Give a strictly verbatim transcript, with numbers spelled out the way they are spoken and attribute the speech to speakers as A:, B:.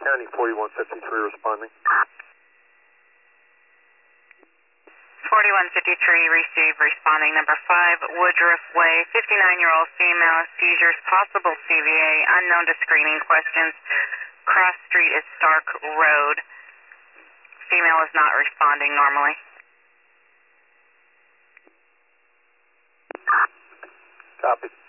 A: County, forty-one fifty-three responding.
B: forty-one fifty-three, receive, responding number five, Woodruff Way, fifty-nine-year-old female, seizures, possible C V A, unknown to screening questions. Cross street is Stark Road. Female is not responding normally.
A: Copy.